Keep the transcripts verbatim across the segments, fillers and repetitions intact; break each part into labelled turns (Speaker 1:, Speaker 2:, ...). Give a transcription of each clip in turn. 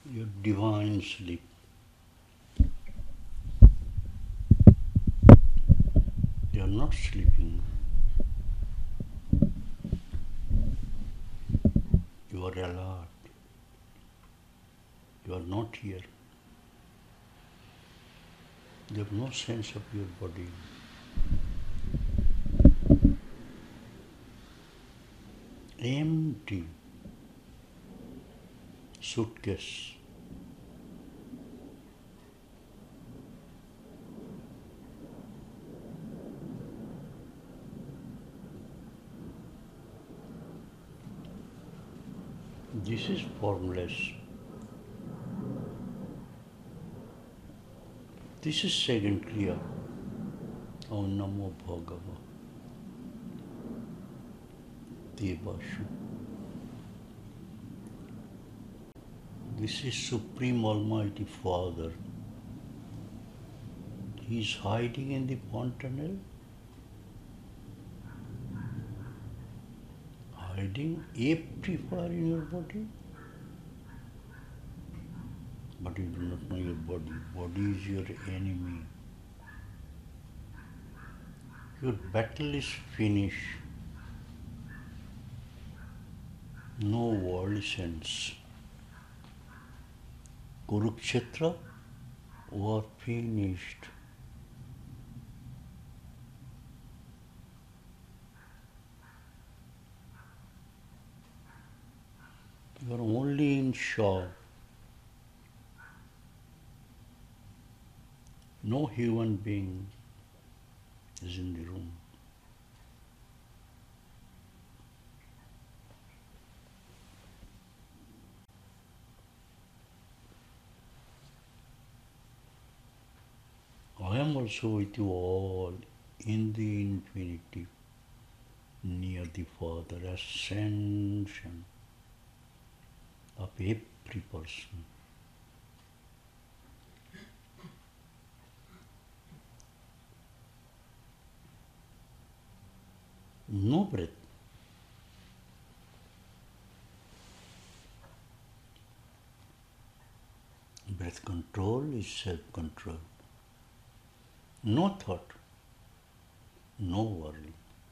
Speaker 1: your divine sleep. You are not sleeping. You are alert. You are not here. You have no sense of your body. Empty suitcase. This is formless. This is second kriya. Om Namo Bhagava Devashu. This is Supreme Almighty Father. He is hiding in the fontanel, hiding everywhere in your body. But you do not know your body. Body is your enemy. Your battle is finished. No world sense. Kurukshetra war finished. You are only in shock. No human being is in the room. I am also with you all in the infinity, near the Father, ascension of every person. No breath. Breath control is self-control. No thought, no worry.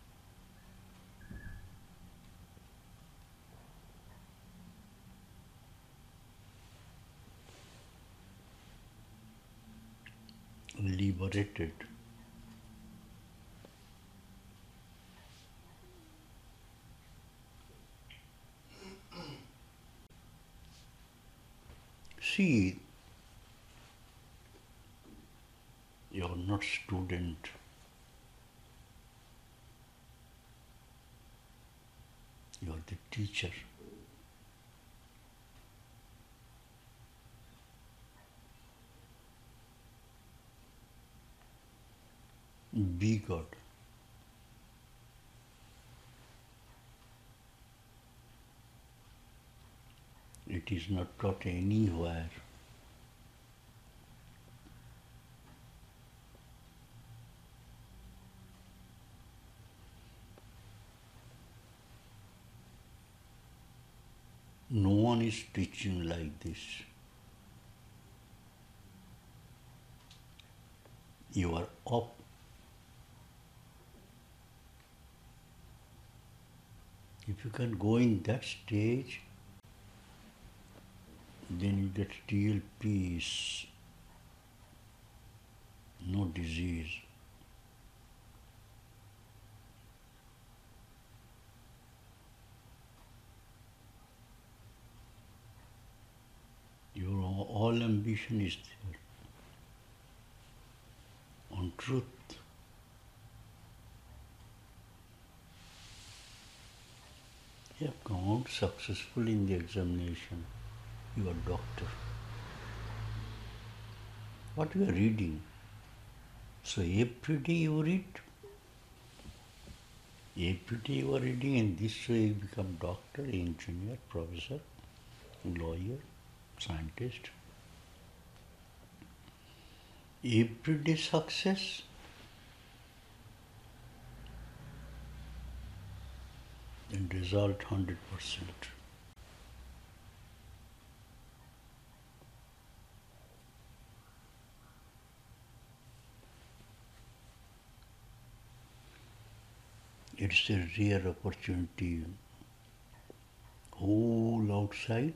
Speaker 1: Liberated. See, you are not student. You are the teacher. Be God. It is not taught anywhere. No one is teaching like this. You are up. If you can go in that stage, then you get real peace, no disease. Your all ambition is there on truth. You have come out successful in the examination. You are doctor. What you are reading? So every day you read. Every day you are reading, and this way you become doctor, engineer, professor, lawyer, scientist. Everyday success. And result one hundred percent. It's a rare opportunity. Whole outside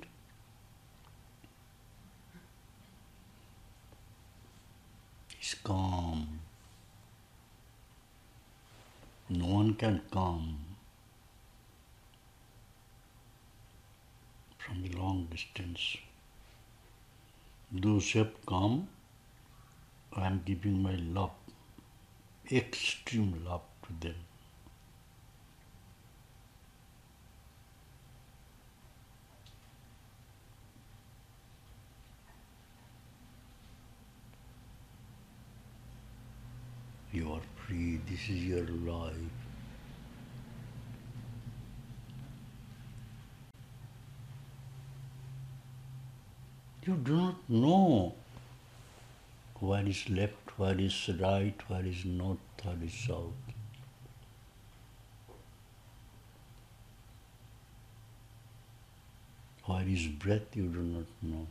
Speaker 1: is calm. No one can calm from the long distance. Those who have come, I am giving my love, extreme love to them. You are free, this is your life. You do not know where is left, where is right, where is north, where is south. Where is breath, you do not know.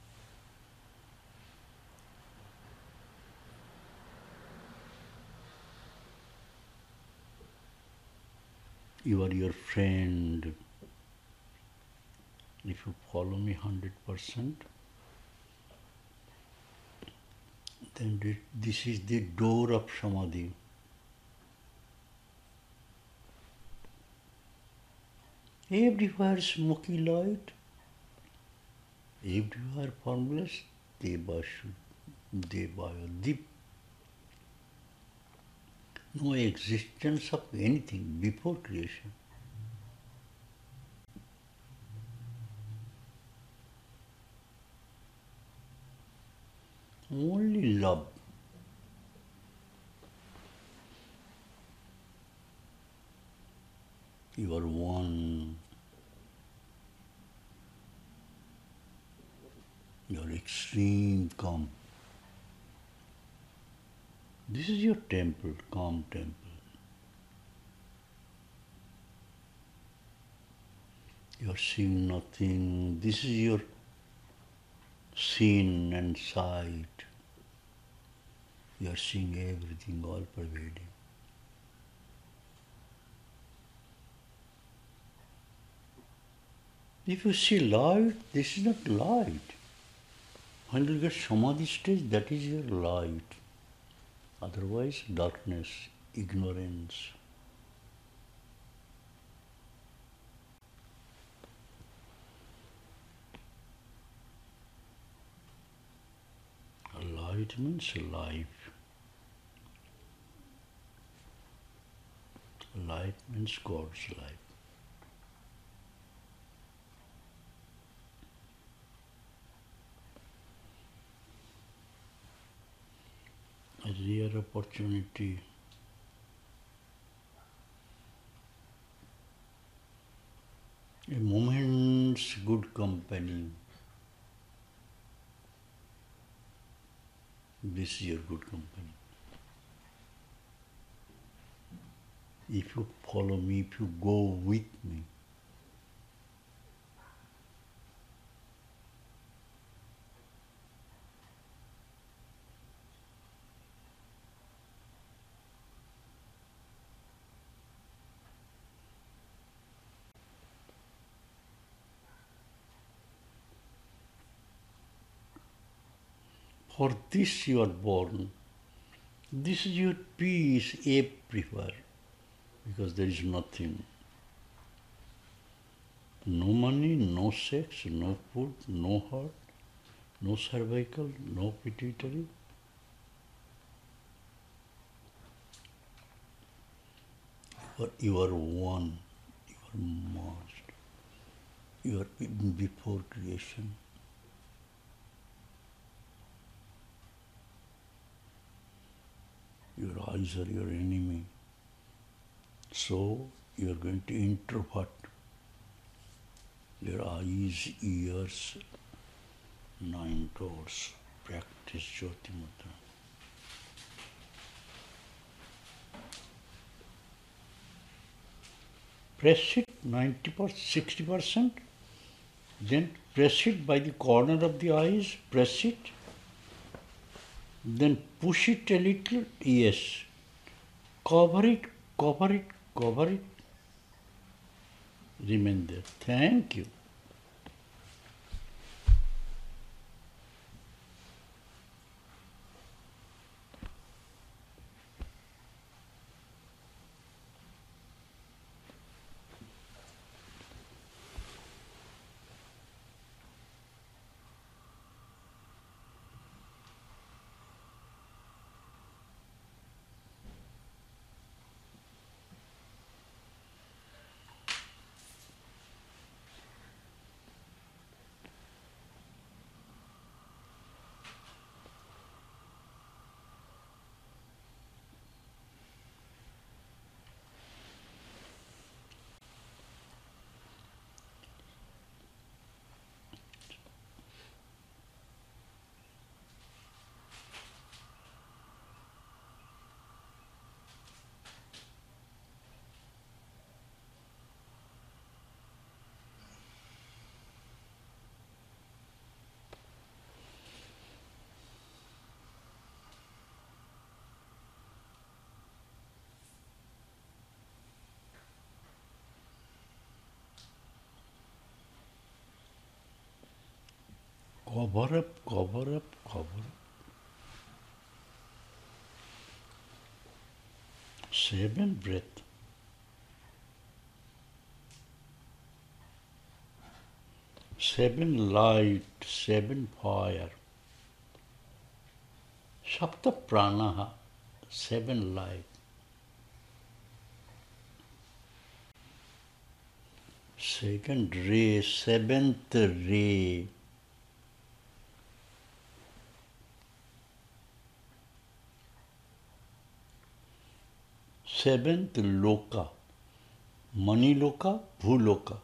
Speaker 1: You are your friend. If you follow me one hundred percent, then this is the door of Samadhi. Everywhere smoky light, everywhere formless, Deva Deva Deep. No existence of anything before creation. Only love. You are one. You are extreme calm. This is your temple, calm temple. You are seeing nothing. This is your sin and sight. You are seeing everything, all pervading. If you see light, this is not light. When you get Samadhi stage, that is your light. Otherwise, darkness, ignorance. Light means life. Life means God's life. A rare opportunity. A moment's good company. This is your good company. If you follow me, if you go with me, for this you are born. This is your peace everywhere, because there is nothing. No money, no sex, no food, no heart, no cervical, no pituitary. But you are one, you are merged. You are even before creation. Your eyes are your enemy. So you are going to introvert your eyes, ears, nine doors. Practice Jyoti Mudra. Press it ninety percent, sixty percent. Then press it by the corner of the eyes. Press it. Then push it a little, yes. Cover it, cover it, cover it, remain there. Thank you. Cover up, cover up, cover up. Seven breath. Seven light, seven fire. Sapta pranaha, seven light. Second ray, seventh ray. Seventh loka, Mani loka, Bhuloka.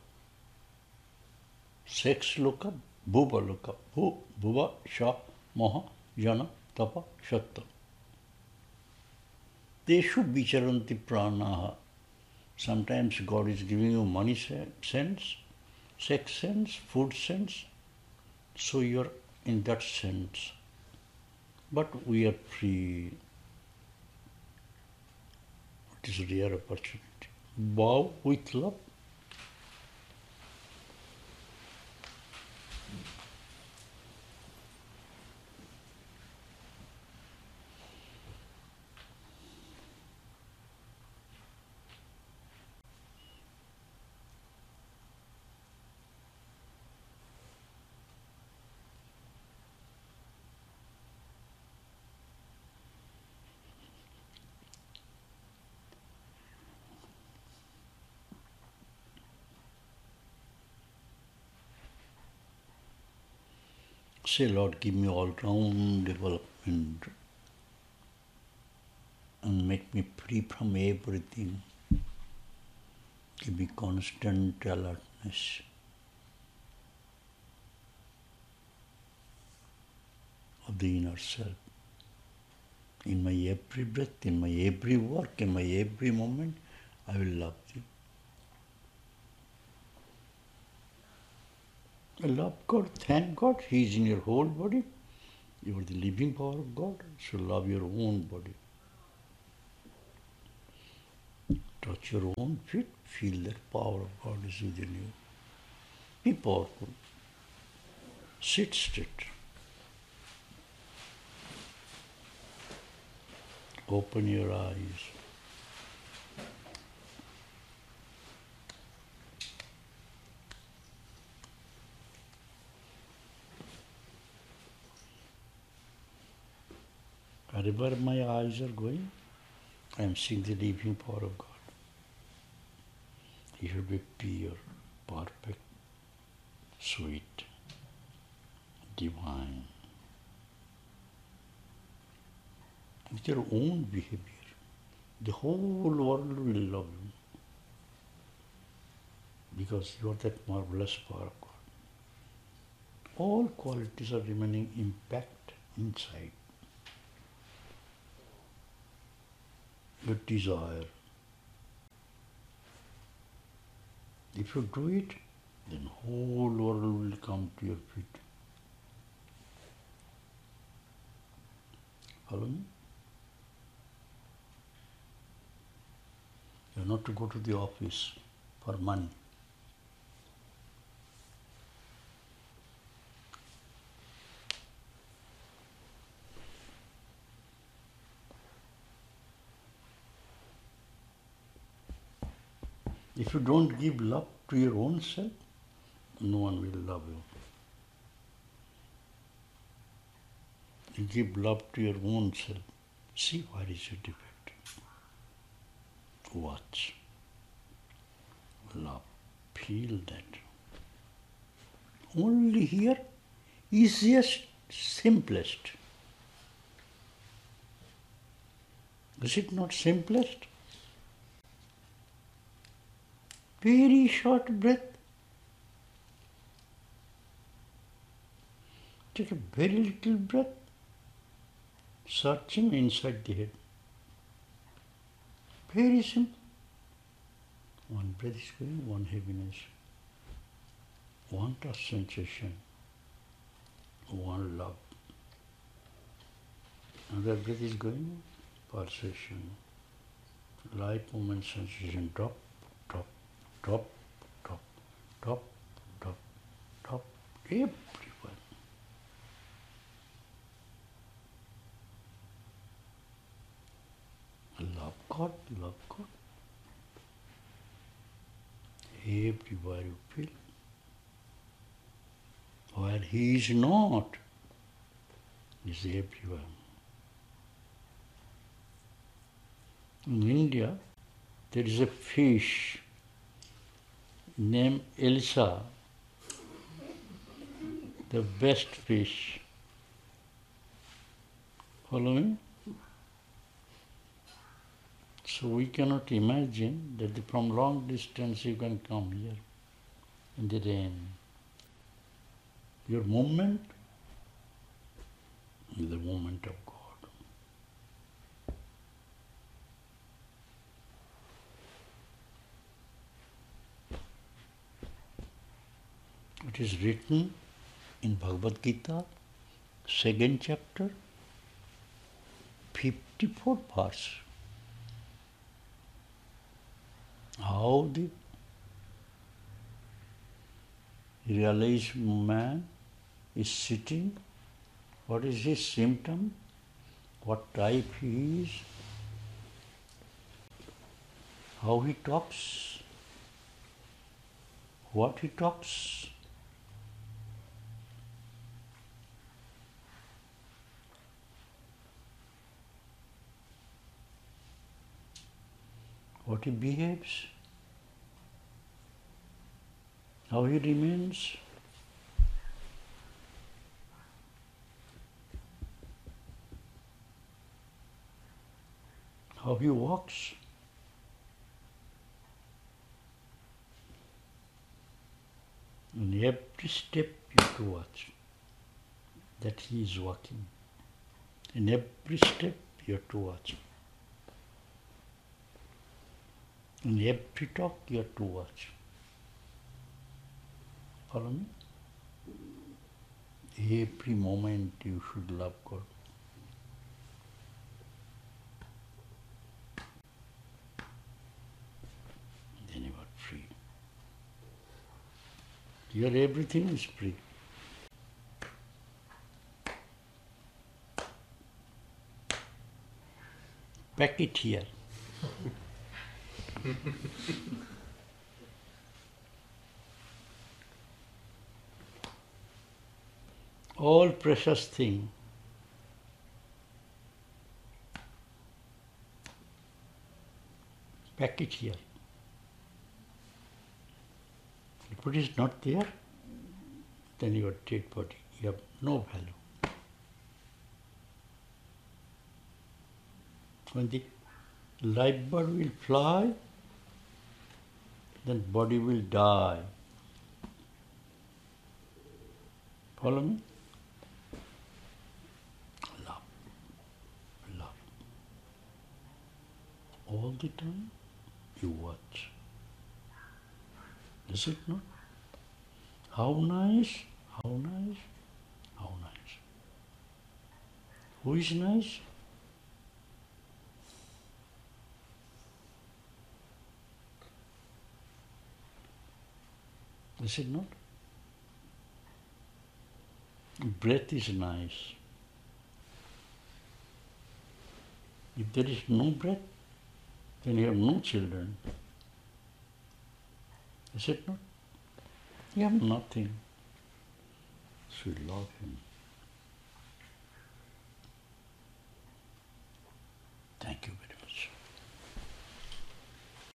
Speaker 1: Sex loka, Bhuva loka. Bhu, Bhuva, Sha, Moha, Jana, Tapa, Shatta. Teshu vicharanti pranaha. Sometimes God is giving you money sense, sex sense, food sense, so you are in that sense. But we are free. It is a rare opportunity. Bow with love. Say, Lord, give me all-round development and make me free from everything. Give me constant alertness. Of the inner self. In my every breath, in my every work, in my every moment, I will love you. I love God, thank God, He is in your whole body. You are the living power of God, so love your own body. Touch your own feet, feel that power of God is within you. Be powerful. Sit straight. Open your eyes. Wherever my eyes are going, I am seeing the living power of God. He should be pure, perfect, sweet, divine. With your own behavior, the whole world will love you. Because you are that marvelous power of God. All qualities are remaining impact inside. Your desire. If you do it, then whole world will come to your feet. Follow me? You're not to go to the office for money. If you don't give love to your own self, no one will love you. You give love to your own self. See what is your defect. Watch. Love. Feel that. Only here, easiest, simplest. Is it not simplest? Very short breath. Take a very little breath. Searching inside the head. Very simple. One breath is going, one heaviness. One touch sensation. One love. Another breath is going, pulsation. Light movement sensation. Drop, drop, drop, drop, drop, drop, drop. Everywhere. Love God, love God. Everywhere you feel. Where He is not, is everywhere. In India, there is a fish named Elsa, the best fish. Follow me? So we cannot imagine that from long distance you can come here in the rain. Your movement is the movement of God. It is written in Bhagavad Gita, second chapter, fifty-fourth verse. How the realized man is sitting, what is his symptom, what type he is, how he talks, what he talks. What he behaves, how he remains. How he walks. In every step you have to watch that he is walking. In every step you have to watch. In every talk you have to watch. Follow me? Every moment you should love God. Then you are free. Your everything is free. Pack it here. All precious thing. Pack it here. If it is not there, then you are dead body. You have no value. When the live bird will fly, then body will die. Follow me? Love. Love. All the time you watch. Is it not? How nice, how nice, how nice. Who is nice? Is it not? Breath is nice. If there is no breath, then you have no children. Is it not? You have nothing. So you love him. Thank you very much.